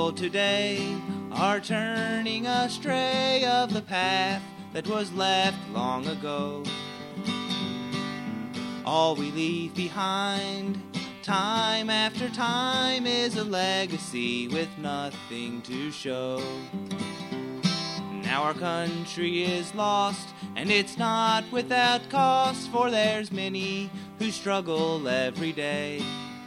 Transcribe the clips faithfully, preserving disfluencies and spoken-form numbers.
people today are turning astray of the path that was left long ago. All we leave behind, time after time, is a legacy with nothing to show. Now our country is lost, and it's not without cost, for there's many who struggle every day.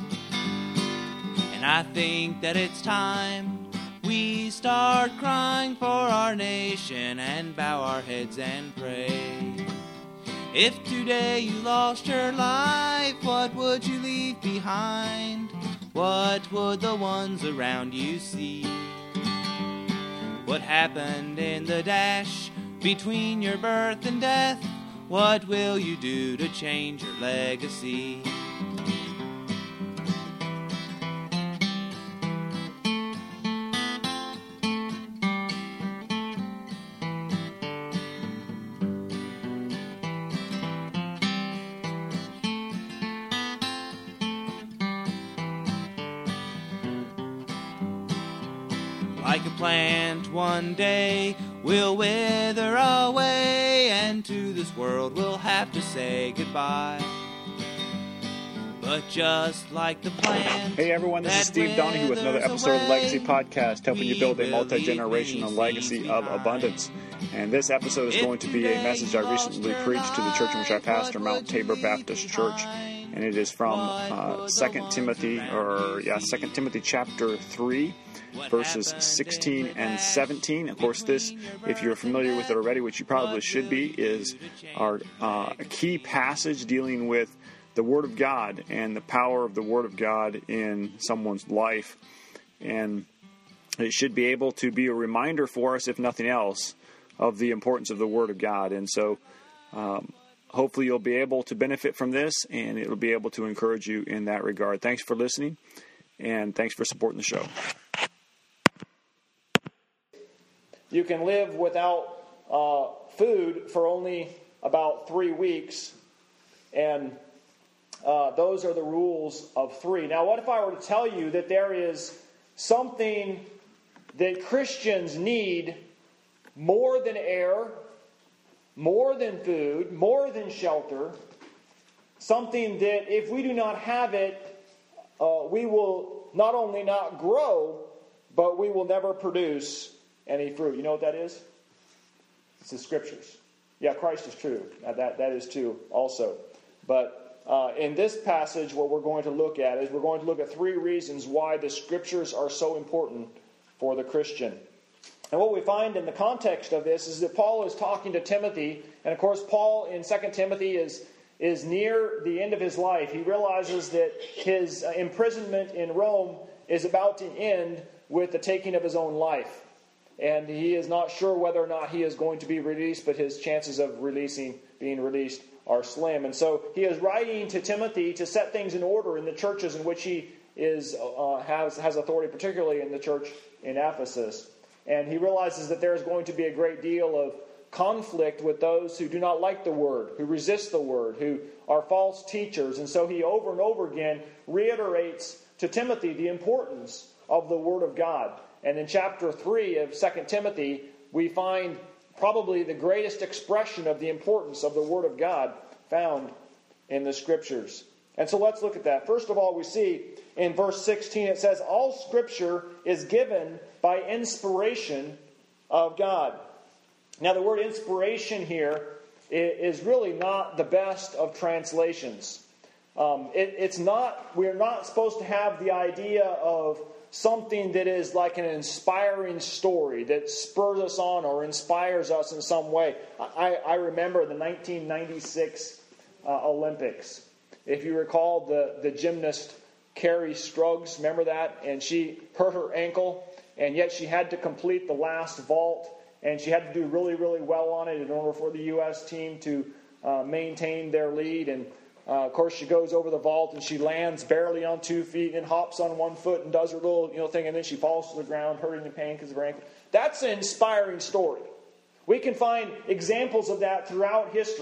And I think that it's time we start crying for our nation and bow our heads and pray. If today you lost your life, what would you leave behind? What would the ones around you see? What happened in the dash between your birth and death? What will you do to change your legacy? Like a plant one day we'll wither away, and to this world we'll have to say goodbye. But just like the plant. Hey everyone, this is Steve Donahue with another episode of the Legacy Podcast, helping you build a multi-generational legacy of abundance. And this episode is going to be a message I recently preached to the church in which I pastor, Mount Tabor Baptist Church. And it is from uh, Second Timothy, or yeah, Second Timothy chapter three. Verses sixteen and seventeen. Of course, this, if you're familiar with it already, which you probably should be, is our uh, key passage dealing with the Word of God and the power of the Word of God in someone's life. And it should be able to be a reminder for us, if nothing else, of the importance of the Word of God. And so um, hopefully you'll be able to benefit from this, and it'll be able to encourage you in that regard. Thanks for listening, and thanks for supporting the show. You can live without uh, food for only about three weeks, and uh, those are the rules of three. Now, what if I were to tell you that there is something that Christians need more than air, more than food, more than shelter, something that if we do not have it, uh, we will not only not grow, but we will never produce any fruit. You know what that is? It's the Scriptures. Yeah, Christ is true. That, that is true also. But uh, in this passage, what we're going to look at is we're going to look at three reasons why the Scriptures are so important for the Christian. And what we find in the context of this is that Paul is talking to Timothy. And of course, Paul in Second Timothy is, is near the end of his life. He realizes that his imprisonment in Rome is about to end with the taking of his own life. And he is not sure whether or not he is going to be released, but his chances of releasing, being released are slim. And so he is writing to Timothy to set things in order in the churches in which he is uh, has, has authority, particularly in the church in Ephesus. And he realizes that there is going to be a great deal of conflict with those who do not like the Word, who resist the Word, who are false teachers. And so he over and over again reiterates to Timothy the importance of the Word of God. And in chapter three of Second Timothy, we find probably the greatest expression of the importance of the Word of God found in the Scriptures. And so let's look at that. First of all, we see in verse sixteen, it says, all Scripture is given by inspiration of God. Now, the word inspiration here is really not the best of translations. Um, it, it's not, we're not supposed to have the idea of something that is like an inspiring story that spurs us on or inspires us in some way. I, I remember the nineteen ninety-six uh, Olympics. If you recall, the, the gymnast Carrie Struggs, remember that? And she hurt her ankle, and yet she had to complete the last vault, and she had to do really, really well on it in order for the U S team to uh, maintain their lead. And Uh, of course, she goes over the vault and she lands barely on two feet and hops on one foot and does her little you know thing, and then she falls to the ground, hurting in pain because of her ankle. That's an inspiring story. We can find examples of that throughout history,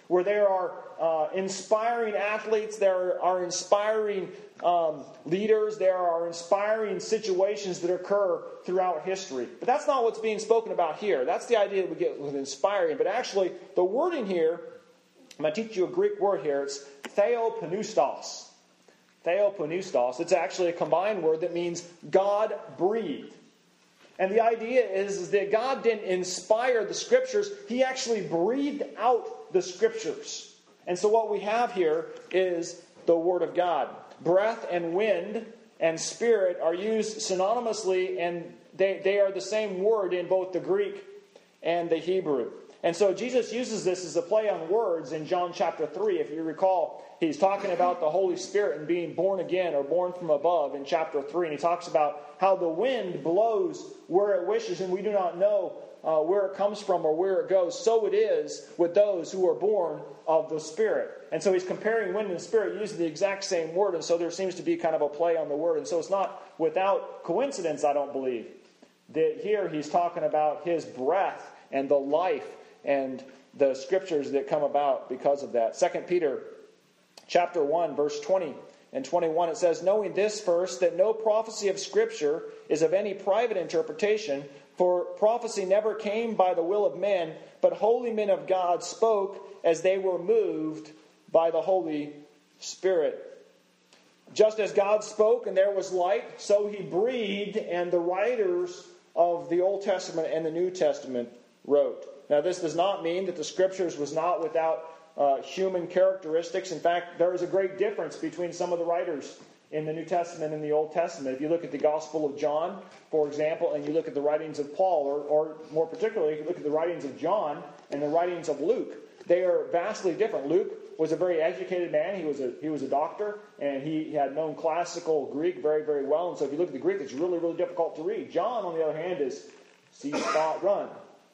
where there are uh, inspiring athletes, there are inspiring um, leaders, there are inspiring situations that occur throughout history. But that's not what's being spoken about here. That's the idea that we get with inspiring. But actually, the wording here, I'm going to teach you a Greek word here. It's theopneustos. Theopneustos. It's actually a combined word that means God breathed. And the idea is, is that God didn't inspire the Scriptures. He actually breathed out the Scriptures. And so what we have here is the Word of God. Breath and wind and spirit are used synonymously, and they, they are the same word in both the Greek and the Hebrew. And so Jesus uses this as a play on words in John chapter three. If you recall, he's talking about the Holy Spirit and being born again or born from above in chapter three. And he talks about how the wind blows where it wishes, and we do not know uh, where it comes from or where it goes. So it is with those who are born of the Spirit. And so he's comparing wind and spirit using the exact same word. And so there seems to be kind of a play on the word. And so it's not without coincidence, I don't believe, that here he's talking about his breath and the life and the Scriptures that come about because of that. Second Peter chapter one, verse twenty and twenty-one, it says, knowing this first, that no prophecy of Scripture is of any private interpretation, for prophecy never came by the will of men, but holy men of God spoke as they were moved by the Holy Spirit. Just as God spoke and there was light, so he breathed, and the writers of the Old Testament and the New Testament wrote. Now, this does not mean that the Scriptures was not without uh, human characteristics. In fact, there is a great difference between some of the writers in the New Testament and the Old Testament. If you look at the Gospel of John, for example, and you look at the writings of Paul, or, or more particularly, if you look at the writings of John and the writings of Luke, they are vastly different. Luke was a very educated man. He was a he was a doctor, and he had known classical Greek very, very well. And so if you look at the Greek, it's really, really difficult to read. John, on the other hand, is see, spot, run.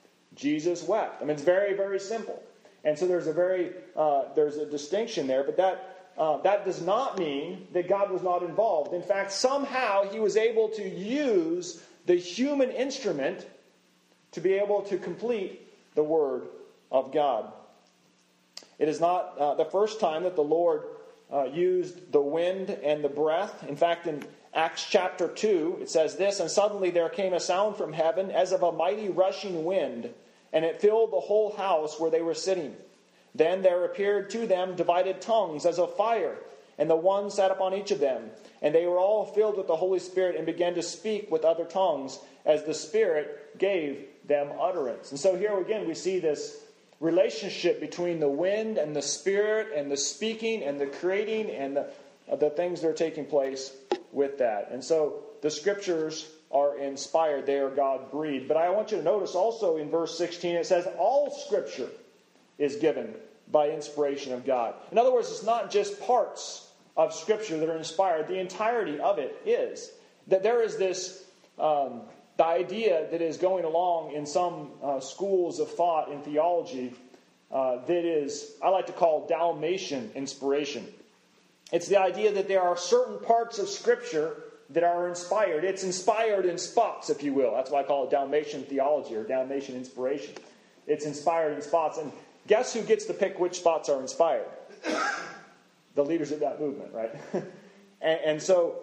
Jesus wept. I mean, it's very, very simple. And so there's a very uh, there's a distinction there, but that uh, that does not mean that God was not involved. In fact, somehow he was able to use the human instrument to be able to complete the Word of God. It is not uh, the first time that the Lord uh, used the wind and the breath. In fact, in Acts chapter two, it says this, and suddenly there came a sound from heaven as of a mighty rushing wind, and it filled the whole house where they were sitting. Then there appeared to them divided tongues as of fire, and the one sat upon each of them. And they were all filled with the Holy Spirit and began to speak with other tongues as the Spirit gave them utterance. And so here again we see this relationship between the wind and the Spirit and the speaking and the creating and the, uh, the things that are taking place with that. And so the Scriptures are inspired. They are God-breathed. But I want you to notice also in verse sixteen, it says, all Scripture is given by inspiration of God. In other words, it's not just parts of Scripture that are inspired. The entirety of it is. That there is this, um, the idea that is going along in some uh, schools of thought in theology uh, that is, I like to call Dalmatian inspiration. It's the idea that there are certain parts of Scripture that are inspired. It's inspired in spots, if you will. That's why I call it Dalmatian theology or Dalmatian inspiration. It's inspired in spots. And guess who gets to pick which spots are inspired? The leaders of that movement, right? and, and so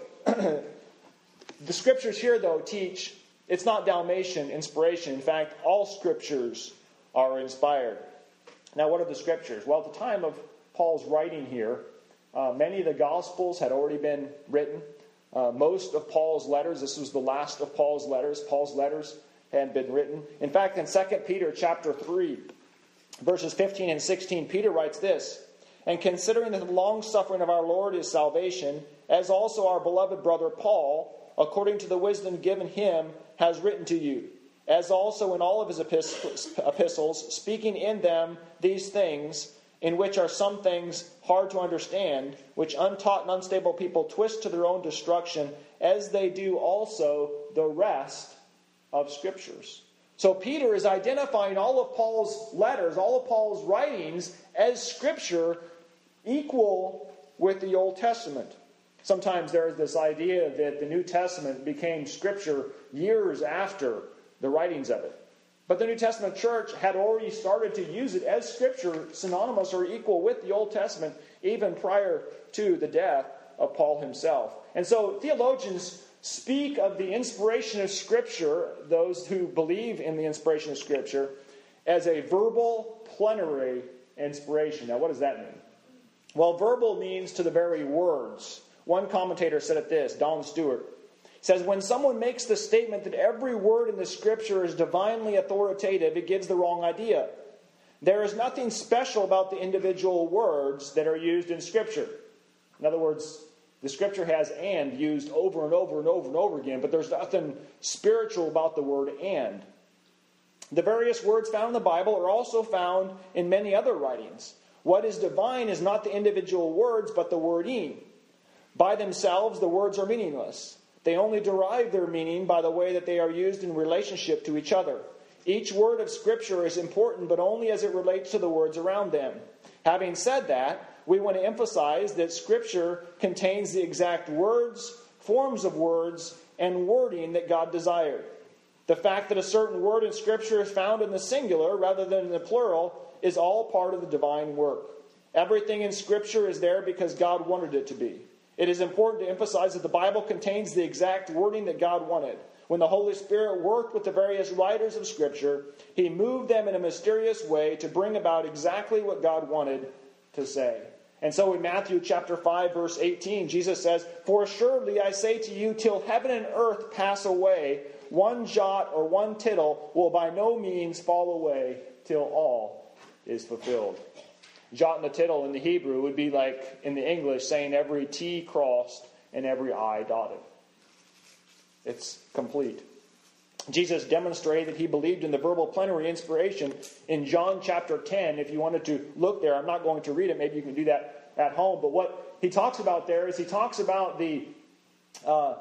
the Scriptures here, though, teach it's not Dalmatian inspiration. In fact, all Scriptures are inspired. Now, what are the Scriptures? Well, at the time of Paul's writing here, uh, many of the Gospels had already been written. Uh, most of Paul's letters, this was the last of Paul's letters. Paul's letters had been written. In fact, in Second Peter chapter three, verses fifteen and sixteen, Peter writes this, and considering that the long-suffering of our Lord is salvation, as also our beloved brother Paul, according to the wisdom given him, has written to you, as also in all of his epistles, speaking in them these things, in which are some things hard to understand, which untaught and unstable people twist to their own destruction, as they do also the rest of Scriptures. So Peter is identifying all of Paul's letters, all of Paul's writings, as Scripture equal with the Old Testament. Sometimes there is this idea that the New Testament became Scripture years after the writings of it. But the New Testament church had already started to use it as Scripture, synonymous or equal with the Old Testament, even prior to the death of Paul himself. And so theologians speak of the inspiration of Scripture, those who believe in the inspiration of Scripture, as a verbal plenary inspiration. Now, what does that mean? Well, verbal means to the very words. One commentator said it this, Don Stewart, says, when someone makes the statement that every word in the Scripture is divinely authoritative, it gives the wrong idea. There is nothing special about the individual words that are used in Scripture. In other words, the Scripture has and used over and over and over and over again, but there's nothing spiritual about the word and. The various words found in the Bible are also found in many other writings. What is divine is not the individual words, but the wording. By themselves, the words are meaningless. They only derive their meaning by the way that they are used in relationship to each other. Each word of Scripture is important, but only as it relates to the words around them. Having said that, we want to emphasize that Scripture contains the exact words, forms of words, and wording that God desired. The fact that a certain word in Scripture is found in the singular rather than in the plural is all part of the divine work. Everything in Scripture is there because God wanted it to be. It is important to emphasize that the Bible contains the exact wording that God wanted. When the Holy Spirit worked with the various writers of Scripture, He moved them in a mysterious way to bring about exactly what God wanted to say. And so in Matthew chapter five, verse eighteen, Jesus says, for assuredly I say to you, till heaven and earth pass away, one jot or one tittle will by no means fall away till all is fulfilled. Jot and a tittle in the Hebrew would be like in the English saying every T crossed and every I dotted. It's complete. Jesus demonstrated that He believed in the verbal plenary inspiration in John chapter ten. If you wanted to look there, I'm not going to read it. Maybe you can do that at home. But what He talks about there is He talks about the... Uh,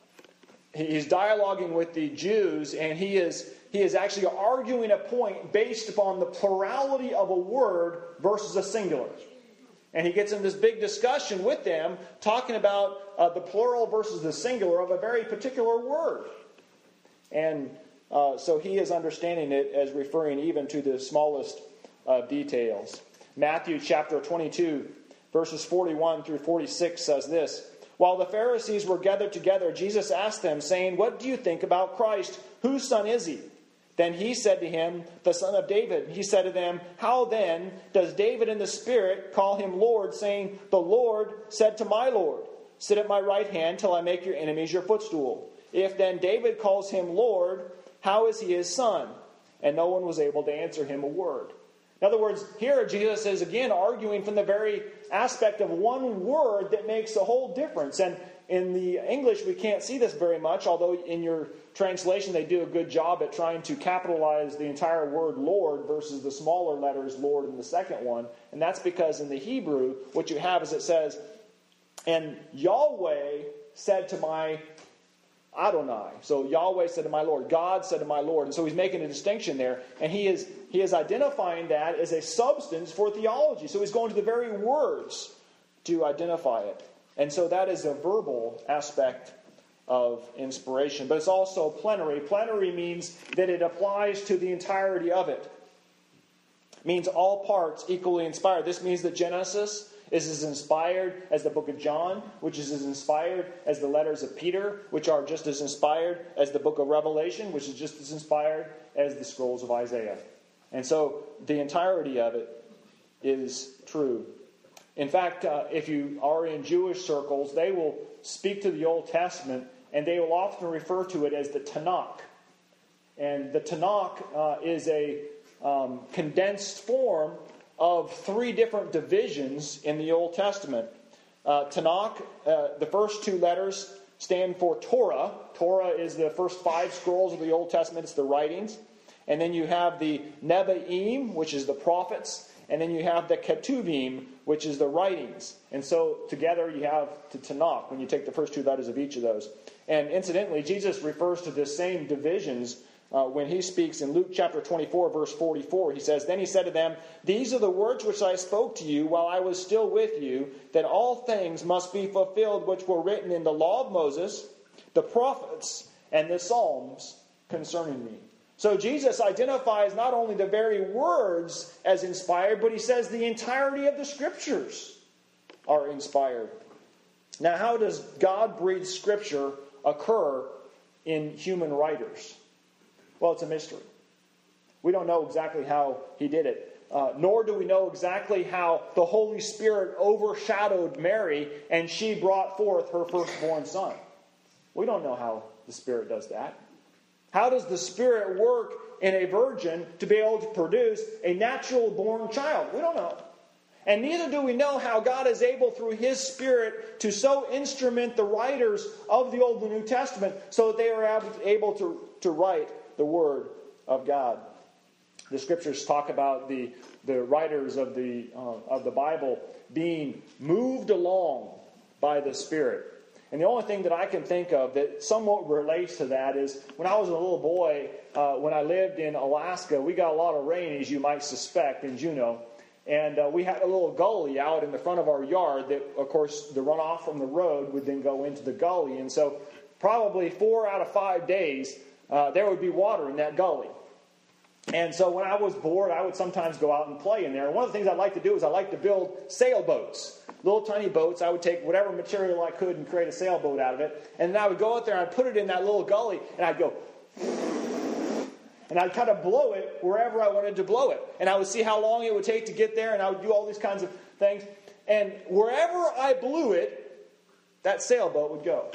he's dialoguing with the Jews, and He is... He is actually arguing a point based upon the plurality of a word versus a singular. And he gets in this big discussion with them, talking about uh, the plural versus the singular of a very particular word. And uh, so he is understanding it as referring even to the smallest uh, details. Matthew chapter twenty-two, verses forty-one through forty-six says this. While the Pharisees were gathered together, Jesus asked them, saying, what do you think about Christ? Whose son is He? Then he said to him, the son of David. He said to them, how then does David in the Spirit call Him Lord, saying, the Lord said to my Lord, sit at my right hand till I make your enemies your footstool. If then David calls Him Lord, how is He His son? And no one was able to answer him a word. In other words, here Jesus is again arguing from the very aspect of one word that makes a whole difference. And in the English, we can't see this very much, although in your translation they do a good job at trying to capitalize the entire word Lord versus the smaller letters Lord in the second one. And that's because in the Hebrew, what you have is it says, and Yahweh said to my Adonai. So Yahweh said to my Lord. God said to my Lord. And so he's making a distinction there. And he is he is identifying that as a substance for theology. So he's going to the very words to identify it. And so that is a verbal aspect of inspiration. But it's also plenary. Plenary means that it applies to the entirety of it. It means all parts equally inspired. This means that Genesis is as inspired as the book of John, which is as inspired as the letters of Peter, which are just as inspired as the book of Revelation, which is just as inspired as the scrolls of Isaiah. And so the entirety of it is true. In fact, uh, if you are in Jewish circles, they will speak to the Old Testament, and they will often refer to it as the Tanakh. And the Tanakh uh, is a um, condensed form of three different divisions in the Old Testament. Uh, Tanakh, uh, the first two letters stand for Torah. Torah is the first five scrolls of the Old Testament. It's the writings. And then you have the Nevi'im, which is the prophets. And then you have the Ketuvim, which is the writings. And so together you have the Tanakh when you take the first two letters of each of those. And incidentally, Jesus refers to the same divisions Uh, when he speaks in Luke chapter twenty-four, verse forty-four. He says, then he said to them, these are the words which I spoke to you while I was still with you, that all things must be fulfilled which were written in the law of Moses, the prophets, and the Psalms concerning me. So Jesus identifies not only the very words as inspired, but he says the entirety of the Scriptures are inspired. Now, how does God-breathed Scripture occur in human writers? Well, it's a mystery. We don't know exactly how he did it. Uh, nor do we know exactly how the Holy Spirit overshadowed Mary and she brought forth her firstborn son. We don't know how the Spirit does that. How does the Spirit work in a virgin to be able to produce a natural-born child? We don't know. And neither do we know how God is able, through His Spirit, to so instrument the writers of the Old and New Testament so that they are able to, to write the Word of God. The Scriptures talk about the, the writers of the, uh, of the Bible being moved along by the Spirit. And the only thing that I can think of that somewhat relates to that is when I was a little boy, uh, when I lived in Alaska, we got a lot of rain, as you might suspect, in Juneau. And uh, we had a little gully out in the front of our yard that, of course, the runoff from the road would then go into the gully. And so probably four out of five days, uh, there would be water in that gully. And so when I was bored, I would sometimes go out and play in there. And one of the things I like to do is I like to build sailboats. Little tiny boats. I would take whatever material I could and create a sailboat out of it. And then I would go out there and I'd put it in that little gully and I'd go... And I'd kind of blow it wherever I wanted to blow it. And I would see how long it would take to get there, and I would do all these kinds of things. And wherever I blew it, that sailboat would go.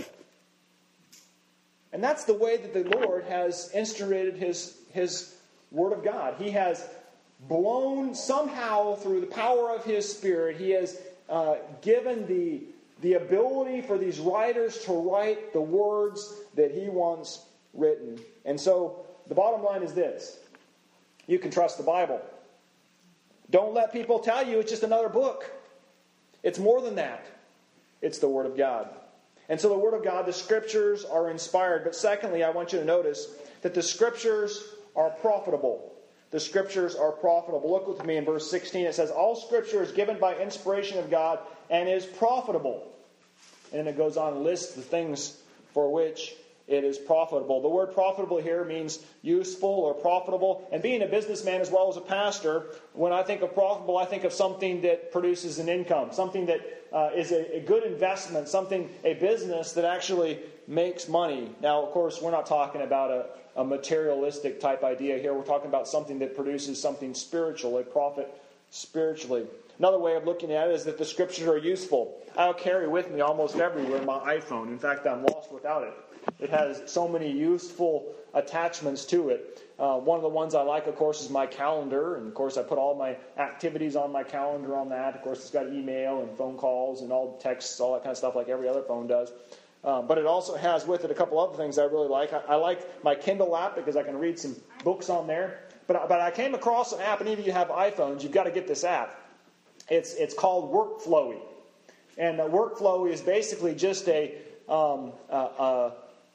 And that's the way that the Lord has instrumented His, His Word of God. He has blown somehow through the power of His Spirit, He has uh, given the, the ability for these writers to write the words that He wants written. And so the bottom line is this. You can trust the Bible. Don't let people tell you it's just another book. It's more than that. It's the Word of God. And so the Word of God, the Scriptures are inspired. But secondly, I want you to notice that the Scriptures are profitable. The Scriptures are profitable. Look with me in verse sixteen. It says, all Scripture is given by inspiration of God and is profitable. And it goes on and lists the things for which it is profitable. The word profitable here means useful or profitable. And being a businessman as well as a pastor, when I think of profitable, I think of something that produces an income, something that uh, is a, a good investment, something, a business that actually makes money. Now, of course, we're not talking about a, a materialistic type idea here. We're talking about something that produces something spiritual, a profit spiritually. Another way of looking at it is that the Scriptures are useful. I'll carry with me almost everywhere my iPhone. In fact, I'm lost without it. It has so many useful attachments to it. Uh, one of the ones I like, of course, is my calendar. And, of course, I put all my activities on my calendar on that. Of course, it's got email and phone calls and all texts, all that kind of stuff like every other phone does. Um, but it also has with it a couple other things I really like. I, I like my Kindle app because I can read some books on there. But, but I came across an app, and even if you have iPhones, you've got to get this app. It's, it's called Workflowy. And uh, Workflowy is basically just a... Um, uh, uh,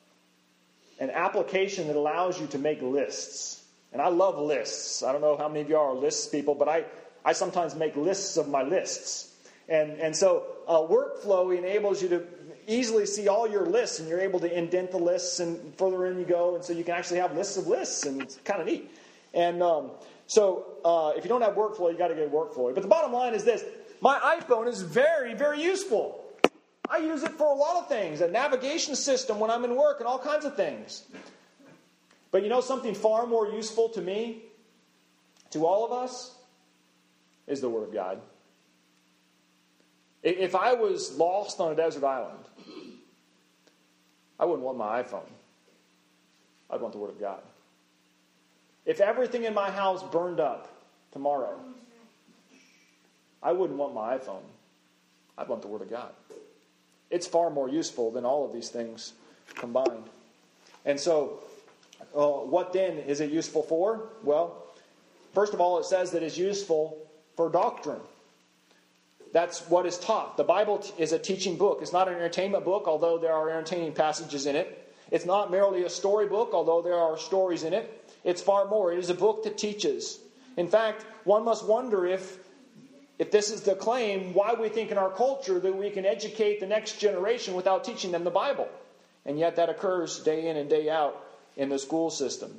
an application that allows you to make lists. And I love lists. I don't know how many of you are lists people, but I, I sometimes make lists of my lists. And, and so uh, Workflow enables you to easily see all your lists, and you're able to indent the lists, and further in you go, and so you can actually have lists of lists, and it's kind of neat. And um, so uh, if you don't have Workflow, you got to get Workflow. But the bottom line is this. My iPhone is very, very useful. I use it for a lot of things, a navigation system when I'm in work and all kinds of things. But you know something far more useful to me, to all of us, is the Word of God. If I was lost on a desert island, I wouldn't want my iPhone. I'd want the Word of God. If everything in my house burned up tomorrow, I wouldn't want my iPhone. I'd want the Word of God. It's far more useful than all of these things combined. And so, uh, what then is it useful for? Well, first of all, it says that it's useful for doctrine. That's what is taught. The Bible is a teaching book. It's not an entertainment book, although there are entertaining passages in it. It's not merely a story book, although there are stories in it. It's far more. It is a book that teaches. In fact, one must wonder if If this is the claim, why we think in our culture that we can educate the next generation without teaching them the Bible. And yet that occurs day in and day out in the school systems.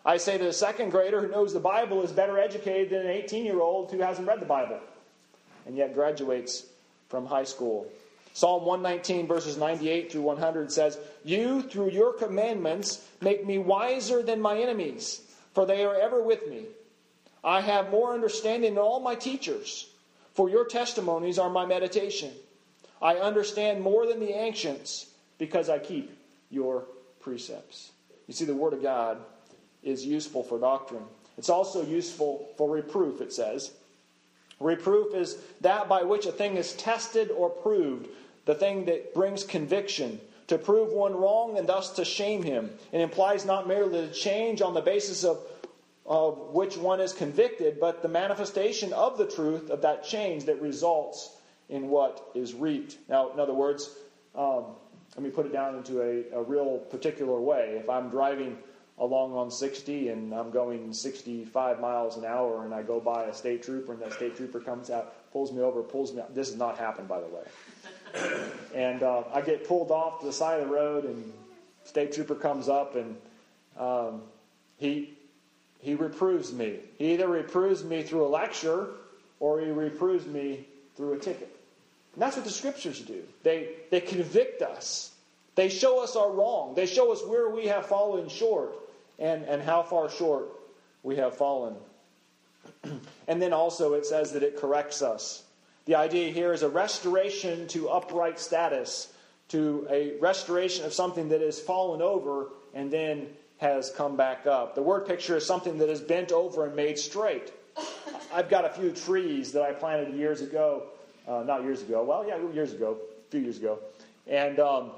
I say that a second grader who knows the Bible is better educated than an eighteen-year-old who hasn't read the Bible and yet graduates from high school. Psalm one nineteen, verses ninety-eight through one hundred says, "You, through your commandments, make me wiser than my enemies, for they are ever with me. I have more understanding than all my teachers, for your testimonies are my meditation. I understand more than the ancients, because I keep your precepts." You see, the Word of God is useful for doctrine. It's also useful for reproof, it says. Reproof is that by which a thing is tested or proved, the thing that brings conviction, to prove one wrong and thus to shame him. It implies not merely the change on the basis of, of which one is convicted, but the manifestation of the truth of that change that results in what is reaped. Now, in other words, um, let me put it down into a, a real particular way. If I'm driving along on sixty and I'm going sixty-five miles an hour and I go by a state trooper and that state trooper comes out, pulls me over, pulls me out. This has not happened, by the way. And uh, I get pulled off to the side of the road and state trooper comes up and um, he he reproves me. He either reproves me through a lecture or he reproves me through a ticket. And that's what the Scriptures do. They they convict us. They show us our wrong. They show us where we have fallen short and, and how far short we have fallen. And then also it says that it corrects us. The idea here is a restoration to upright status, to a restoration of something that has fallen over and then has come back up. The word picture is something that is bent over and made straight. I've got a few trees that I planted years ago. Uh, not years ago. Well, yeah, years ago. A few years ago. And um,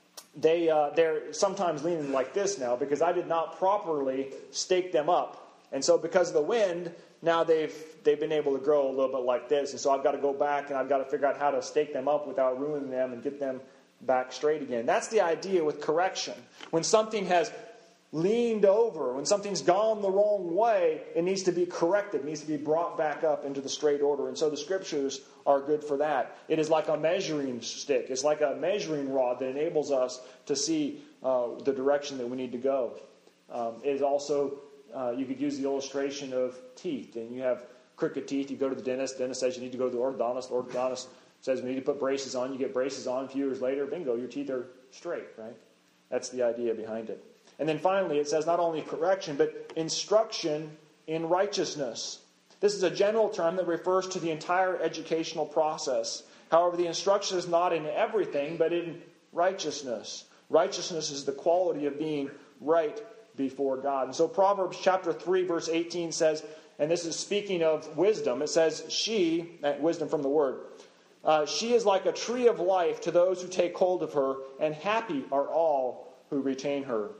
they, uh, they're sometimes leaning like this now because I did not properly stake them up. And so because of the wind, now they've they've been able to grow a little bit like this. And so I've got to go back and I've got to figure out how to stake them up without ruining them and get them back straight again. That's the idea with correction. When something has leaned over, when something's gone the wrong way, it needs to be corrected. It needs to be brought back up into the straight order. And so the Scriptures are good for that. It is like a measuring stick. It's like a measuring rod that enables us to see uh, the direction that we need to go. Um, it is also, uh, you could use the illustration of teeth. And you have crooked teeth. You go to the dentist. The dentist says you need to go to the orthodontist. The orthodontist says we need to put braces on. You get braces on. A few years later, bingo, your teeth are straight, right? That's the idea behind it. And then finally, it says not only correction, but instruction in righteousness. This is a general term that refers to the entire educational process. However, the instruction is not in everything, but in righteousness. Righteousness is the quality of being right before God. And so Proverbs chapter three, verse eighteen says, and this is speaking of wisdom, it says, she, wisdom from the Word, uh, she is like a tree of life to those who take hold of her, and happy are all who retain her.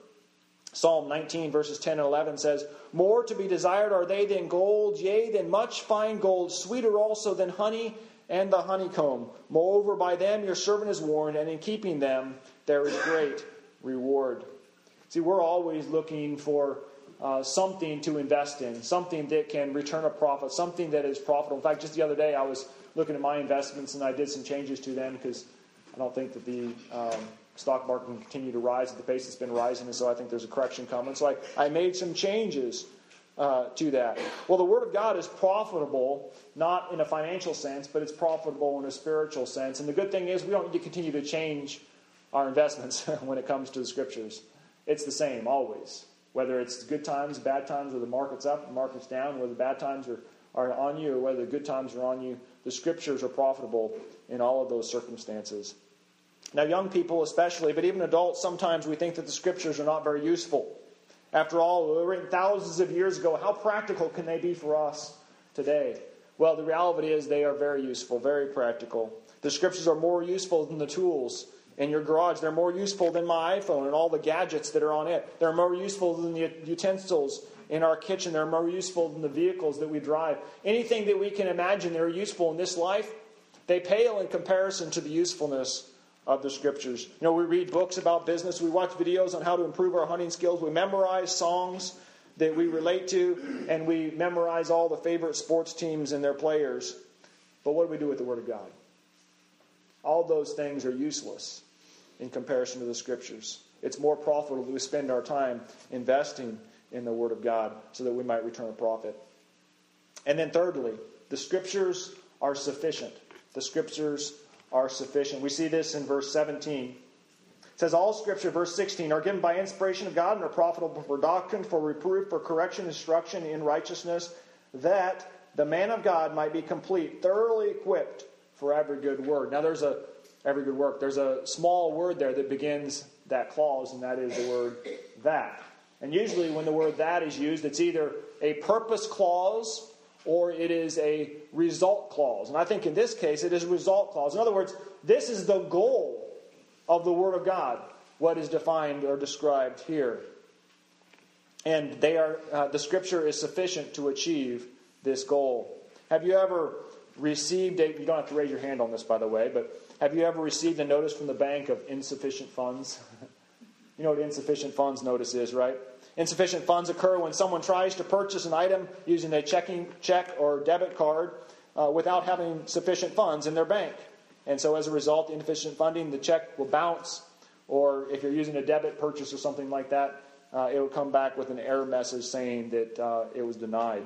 Psalm nineteen, verses ten and eleven says, more to be desired are they than gold, yea, than much fine gold, sweeter also than honey and the honeycomb. Moreover, by them your servant is warned, and in keeping them there is great reward. See, we're always looking for uh, something to invest in, something that can return a profit, something that is profitable. In fact, just the other day I was looking at my investments and I did some changes to them because I don't think that the um, stock market can continue to rise at the pace it's been rising, and so I think there's a correction coming. So I, I made some changes uh, to that. Well, the Word of God is profitable, not in a financial sense, but it's profitable in a spiritual sense. And the good thing is we don't need to continue to change our investments when it comes to the Scriptures. It's the same, always. Whether it's good times, bad times, or the market's up, the market's down, whether the bad times are, are on you, or whether the good times are on you, the Scriptures are profitable in all of those circumstances. Now, young people especially, but even adults, sometimes we think that the Scriptures are not very useful. After all, they were written thousands of years ago. How practical can they be for us today? Well, the reality is they are very useful, very practical. The Scriptures are more useful than the tools in your garage. They're more useful than my iPhone and all the gadgets that are on it. They're more useful than the utensils in our kitchen. They're more useful than the vehicles that we drive. Anything that we can imagine that are useful in this life, they pale in comparison to the usefulness of the Scriptures. You know, we read books about business. We watch videos on how to improve our hunting skills. We memorize songs that we relate to, and we memorize all the favorite sports teams and their players. But what do we do with the Word of God? All those things are useless in comparison to the Scriptures. It's more profitable to spend our time investing in the Word of God so that we might return a profit. And then thirdly, the Scriptures are sufficient. The Scriptures are sufficient. We see this in verse seventeen. It says, all Scripture, verse sixteen, are given by inspiration of God and are profitable for doctrine, for reproof, for correction, instruction in righteousness, that the man of God might be complete, thoroughly equipped for every good work. Now there's a every good work. There's a small word there that begins that clause, and that is the word that. And usually when the word that is used, it's either a purpose clause or it is a result clause. And I think in this case it is a result clause. In other words, this is the goal of the Word of God, what is defined or described here. And they are uh, the Scripture is sufficient to achieve this goal. Have you ever received a, you don't have to raise your hand on this, by the way, but have you ever received a notice from the bank of insufficient funds? You know what insufficient funds notice is, right? Insufficient funds occur when someone tries to purchase an item using a checking check or debit card uh, without having sufficient funds in their bank. And so as a result, insufficient funding, the check will bounce. Or if you're using a debit purchase or something like that, uh, it will come back with an error message saying that uh, it was denied.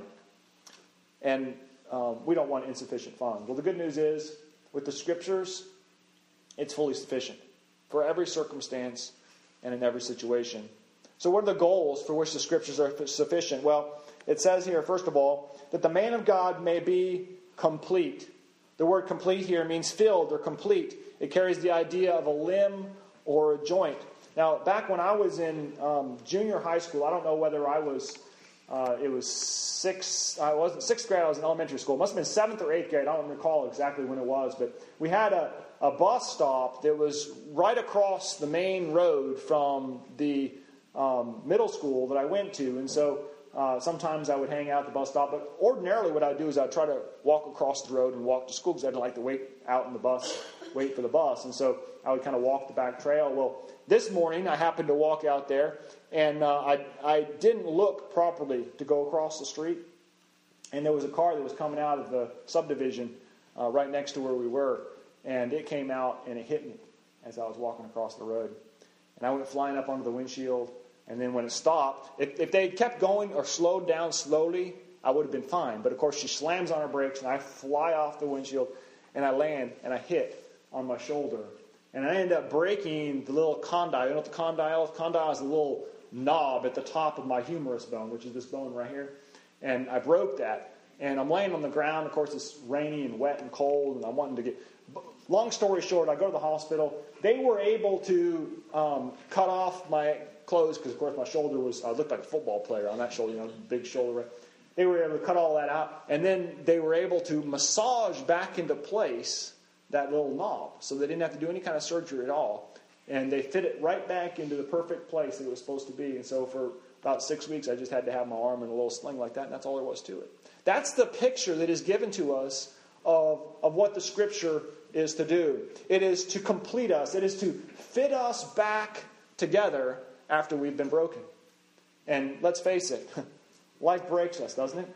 And um, we don't want insufficient funds. Well, the good news is, with the Scriptures, it's fully sufficient for every circumstance and in every situation. So what are the goals for which the Scriptures are sufficient? Well, it says here, first of all, that the man of God may be complete. The word complete here means filled or complete. It carries the idea of a limb or a joint. Now, back when I was in um, junior high school, I don't know whether I was, uh, it was sixth, I wasn't sixth grade, I was in elementary school. It must have been seventh or eighth grade. I don't recall exactly when it was, but we had a, a bus stop that was right across the main road from the um, middle school that I went to. And so Uh, sometimes I would hang out at the bus stop, but ordinarily what I would do is I would try to walk across the road and walk to school because I didn't like to wait out in the bus, wait for the bus. And so I would kind of walk the back trail. Well, this morning I happened to walk out there, and uh, I, I didn't look properly to go across the street. And there was a car that was coming out of the subdivision uh, right next to where we were, and it came out and it hit me as I was walking across the road. And I went flying up onto the windshield. And then when it stopped, if, if they had kept going or slowed down slowly, I would have been fine. But of course, she slams on her brakes, and I fly off the windshield, and I land, and I hit on my shoulder. And I end up breaking the little condyle. You know what the condyle is? Condyle is a little knob at the top of my humerus bone, which is this bone right here. And I broke that. And I'm laying on the ground. Of course, it's rainy and wet and cold, and I'm wanting to get... Long story short, I go to the hospital. They were able to um, cut off my clothes because, of course, my shoulder was... I looked like a football player on that shoulder, you know, big shoulder. They were able to cut all that out. And then they were able to massage back into place that little knob. So they didn't have to do any kind of surgery at all. And they fit it right back into the perfect place that it was supposed to be. And so for about six weeks, I just had to have my arm in a little sling like that, and that's all there was to it. That's the picture that is given to us of, of what the Scripture is to do. It is to complete us. It is to fit us back together after we've been broken. And let's face it, life breaks us, doesn't it?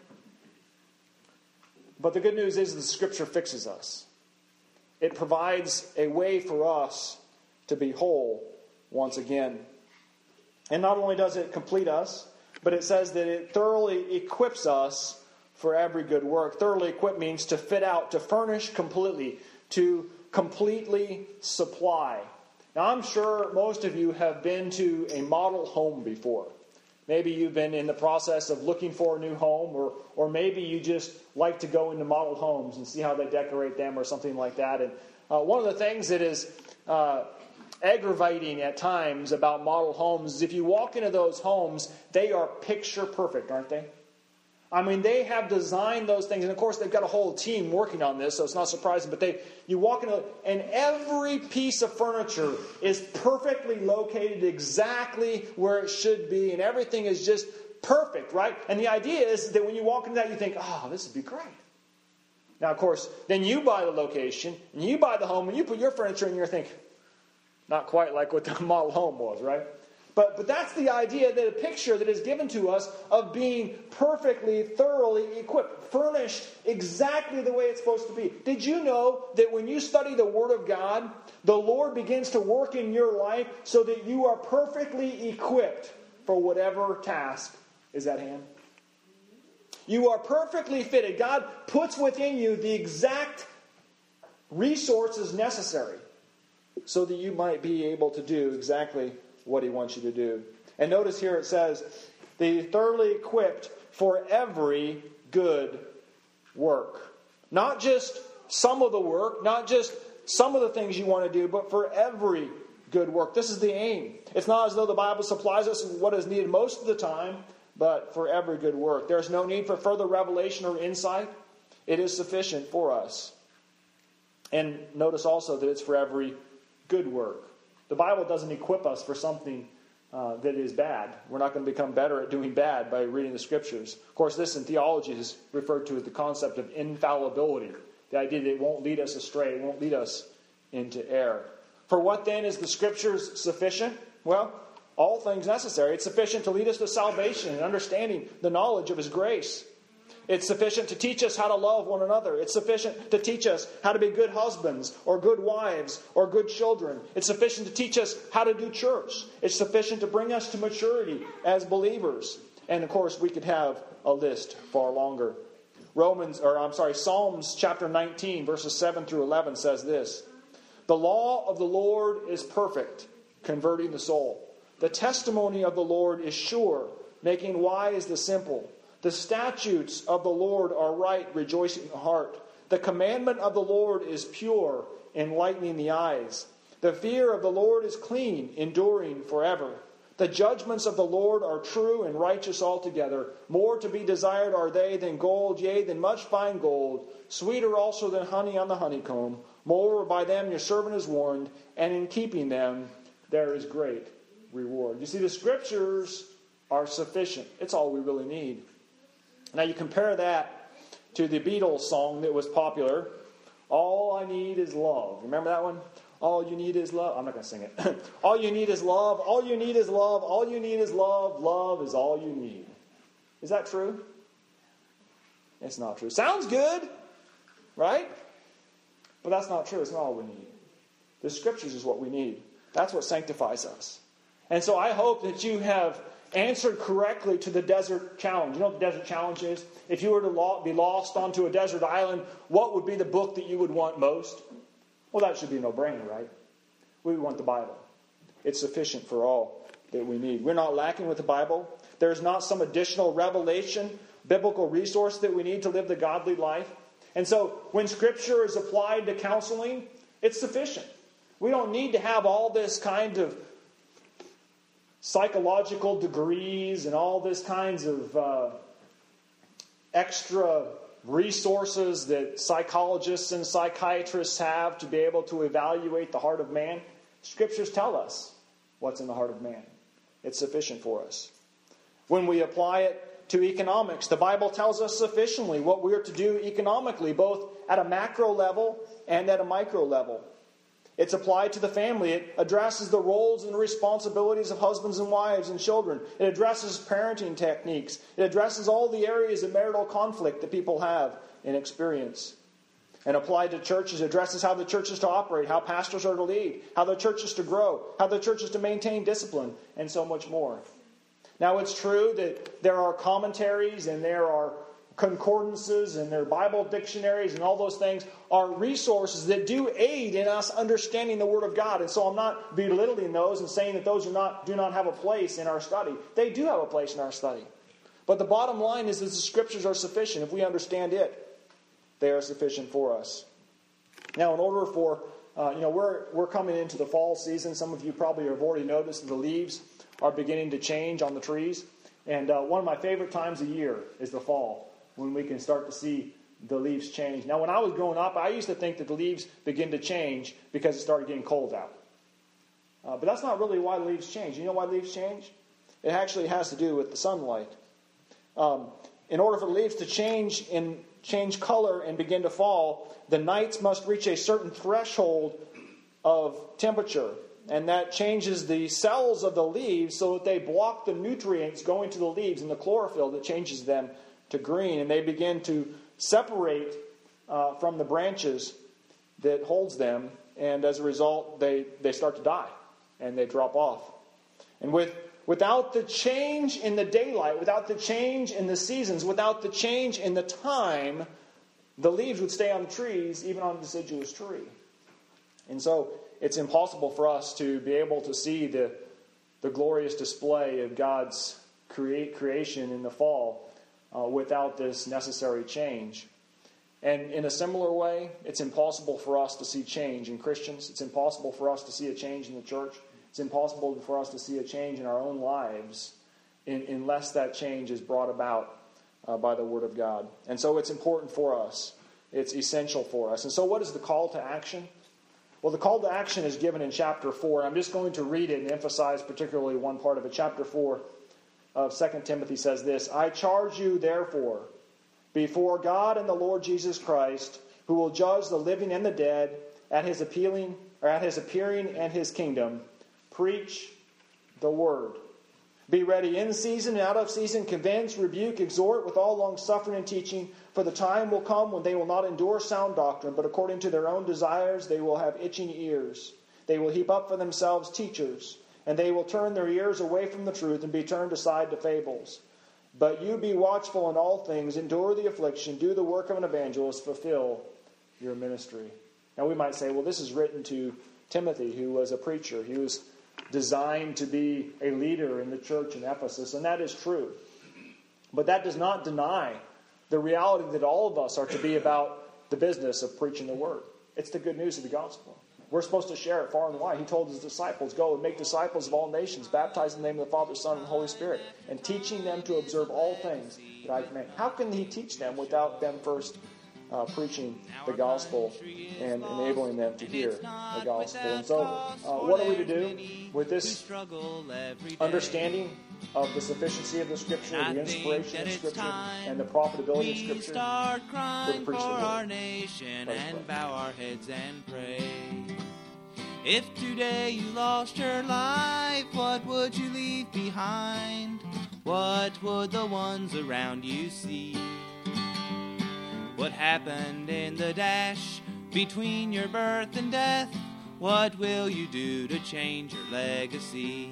But the good news is the Scripture fixes us. It provides a way for us to be whole once again. And not only does it complete us, but it says that it thoroughly equips us for every good work. Thoroughly equip means to fit out, to furnish completely, to completely supply. Now, I'm sure most of you have been to a model home before. Maybe you've been in the process of looking for a new home, or or maybe you just like to go into model homes and see how they decorate them or something like that. And uh, one of the things that is uh, aggravating at times about model homes is if you walk into those homes, they are picture perfect, aren't they? I mean, they have designed those things, and of course they've got a whole team working on this, so it's not surprising, but they you walk into, and every piece of furniture is perfectly located exactly where it should be, and everything is just perfect, right? And the idea is that when you walk into that, you think, oh, this would be great. Now, of course, then you buy the location, and you buy the home, and you put your furniture in, and you think, not quite like what the model home was, right? But but that's the idea, that a picture that is given to us of being perfectly, thoroughly equipped, furnished exactly the way it's supposed to be. Did you know that when you study the Word of God, the Lord begins to work in your life so that you are perfectly equipped for whatever task is at hand. You are perfectly fitted. God puts within you the exact resources necessary so that you might be able to do exactly what He wants you to do. And notice here it says, "They thoroughly equipped for every good work." Not just some of the work, not just some of the things you want to do, but for every good work. This is the aim. It's not as though the Bible supplies us with what is needed most of the time, but for every good work. There's no need for further revelation or insight. It is sufficient for us. And notice also that it's for every good work. The Bible doesn't equip us for something uh, that is bad. We're not going to become better at doing bad by reading the Scriptures. Of course, this in theology is referred to as the concept of infallibility. The idea that it won't lead us astray, it won't lead us into error. For what then is the Scriptures sufficient? Well, all things necessary. It's sufficient to lead us to salvation and understanding the knowledge of His grace. It's sufficient to teach us how to love one another. It's sufficient to teach us how to be good husbands or good wives or good children. It's sufficient to teach us how to do church. It's sufficient to bring us to maturity as believers. And of course, we could have a list far longer. Romans, or I'm sorry, Psalms chapter nineteen, verses seven through eleven says this: "The law of the Lord is perfect, converting the soul. The testimony of the Lord is sure, making wise the simple. The statutes of the Lord are right, rejoicing the heart. The commandment of the Lord is pure, enlightening the eyes. The fear of the Lord is clean, enduring forever. The judgments of the Lord are true and righteous altogether. More to be desired are they than gold, yea, than much fine gold. Sweeter also than honey on the honeycomb. Moreover, by them your servant is warned, and in keeping them there is great reward." You see, the Scriptures are sufficient. It's all we really need. Now you compare that to the Beatles song that was popular, "All I Need Is Love." Remember that one? All you need is love. I'm not going to sing it. All you need is love. All you need is love. All you need is love. Love is all you need. Is that true? It's not true. Sounds good, right? But that's not true. It's not all we need. The Scriptures is what we need. That's what sanctifies us. And so I hope that you have answered correctly to the desert challenge. You know what the desert challenge is? If you were to be lost onto a desert island, what would be the book that you would want most? Well, that should be a no-brainer, right? We would want the Bible. It's sufficient for all that we need. We're not lacking with the Bible. There's not some additional revelation, biblical resource that we need to live the godly life. And so when Scripture is applied to counseling, it's sufficient. We don't need to have all this kind of psychological degrees and all this kinds of uh, extra resources that psychologists and psychiatrists have to be able to evaluate the heart of man. Scriptures tell us what's in the heart of man. It's sufficient for us. When we apply it to economics, the Bible tells us sufficiently what we are to do economically, both at a macro level and at a micro level. It's applied to the family. It addresses the roles and responsibilities of husbands and wives and children. It addresses parenting techniques. It addresses all the areas of marital conflict that people have and experience. And applied to churches, it addresses how the church is to operate, how pastors are to lead, how the church is to grow, how the church is to maintain discipline, and so much more. Now, it's true that there are commentaries and there are concordances and their Bible dictionaries and all those things are resources that do aid in us understanding the Word of God. And so I'm not belittling those and saying that those are not do not have a place in our study. They do have a place in our study. But the bottom line is that the Scriptures are sufficient. If we understand it, they are sufficient for us. Now, in order for, uh, you know, we're, we're coming into the fall season. Some of you probably have already noticed that the leaves are beginning to change on the trees. And uh, one of my favorite times of year is the fall, when we can start to see the leaves change. Now, when I was growing up, I used to think that the leaves begin to change because it started getting cold out. Uh, but that's not really why the leaves change. You know why leaves change? It actually has to do with the sunlight. Um, in order for the leaves to change in change color and begin to fall, the nights must reach a certain threshold of temperature. And that changes the cells of the leaves so that they block the nutrients going to the leaves and the chlorophyll that changes them to green, and they begin to separate uh, from the branches that holds them, and as a result, they, they start to die, and they drop off. And with without the change in the daylight, without the change in the seasons, without the change in the time, the leaves would stay on the trees, even on a deciduous tree. And so it's impossible for us to be able to see the, the glorious display of God's create, creation in the fall uh, without this necessary change. And in a similar way, it's impossible for us to see change in Christians. It's impossible for us to see a change in the church. It's impossible for us to see a change in our own lives in, unless that change is brought about uh, by the Word of God. And so it's important for us. It's essential for us. And so what is the call to action? Well, the call to action is given in chapter four. I'm just going to read it and emphasize particularly one part of it. Chapter four of Second Timothy says this, I charge you, therefore, before God and the Lord Jesus Christ, who will judge the living and the dead at his appealing or at his appearing and his kingdom, preach the word. Be ready in season and out of season, convince, rebuke, exhort with all long-suffering and teaching, for the time will come when they will not endure sound doctrine, but according to their own desires they will have itching ears. They will heap up for themselves teachers, and they will turn their ears away from the truth and be turned aside to fables. But you be watchful in all things, endure the affliction, do the work of an evangelist, fulfill your ministry. Now we might say, well, this is written to Timothy, who was a preacher. He was designed to be a leader in the church in Ephesus, and that is true. But that does not deny the reality that all of us are to be about the business of preaching the word. It's the good news of the gospel. We're supposed to share it far and wide. He told his disciples, go and make disciples of all nations, baptizing in the name of the Father, Son, and Holy Spirit, and teaching them to observe all things that I command. How can he teach them without them first uh, preaching the gospel and enabling them to hear the gospel? And so, uh, what are we to do with this understanding of the sufficiency of the Scripture, the inspiration of Scripture, and the profitability of Scripture? Start crying for our Let's nation pray. and bow our heads and pray. If today you lost your life, what would you leave behind? What would the ones around you see? What happened in the dash between your birth and death? What will you do to change your legacy?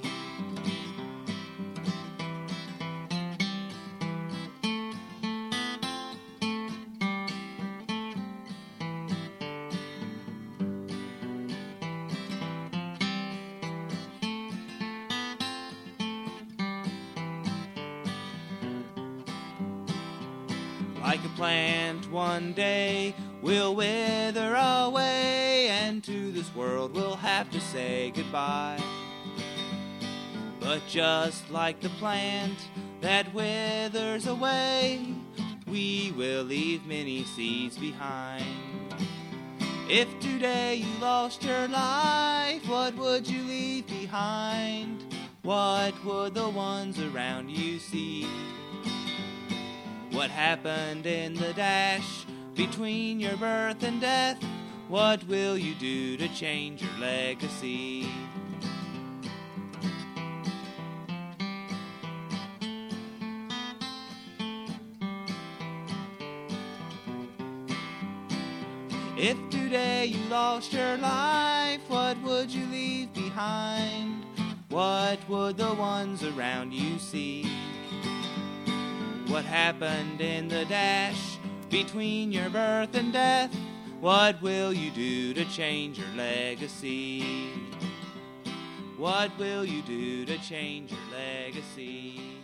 Like a plant one day will wither away, and to this world we'll have to say goodbye. But just like the plant that withers away, we will leave many seeds behind. If today you lost your life, what would you leave behind? What would the ones around you see? What happened in the dash between your birth and death? What will you do to change your legacy? If today you lost your life, what would you leave behind? What would the ones around you see? What happened in the dash between your birth and death? What will you do to change your legacy? What will you do to change your legacy?